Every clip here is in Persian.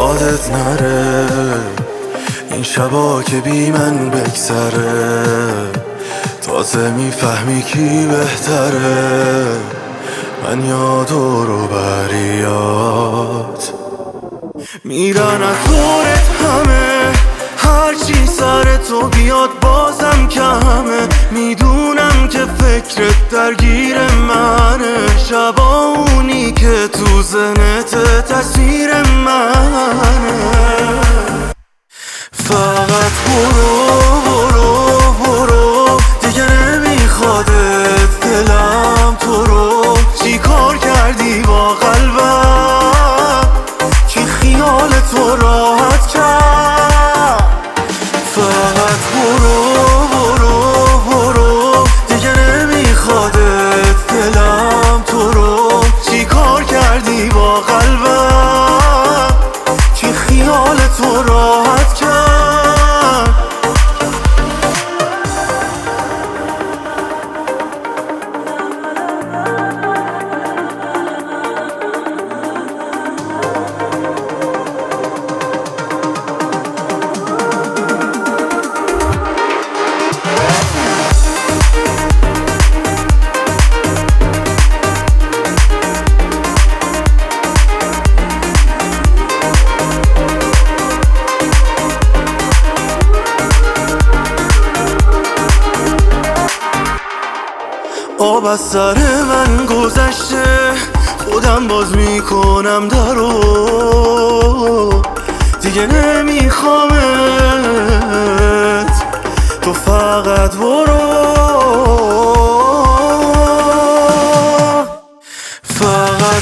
یادت نره این شبا که بی من بگذره، تازه میفهمی کی بهتره، من یا دور و بریات میرن از دورت همه، هرچی سر تو بیاد بازم کمه، میدونم که فکرت درگیر منه، شبا اونی که تو ذهنت تصویر منه، فقط برو دیگه نمیخوادت دلم تو رو، چی کار کردی با قلبم که خیال تو راحت کرد، فقط برو دیگه نمیخوادت دلم تو رو، چی کار کردی با قلبم که خیال تو راحت کرد. آب از سر من گذشته، خودم باز میکنم درو، دیگه نمیخوامت، تو فقط فقط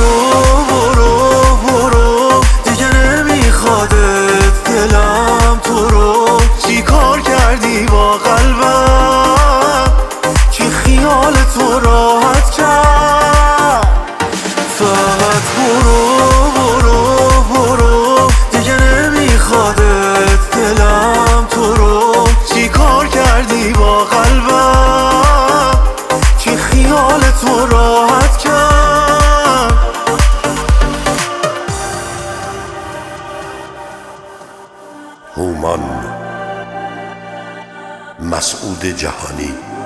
برو دیگه نمیخوادت دلم تو رو، چی کار کردی با قلبم که خیال تو راحت کرد، فقط برو دیگه نمیخوادت دلم تو رو، چی کار کردی با قلبم که خیال تو راحت کرد. هومان مسعود جهانی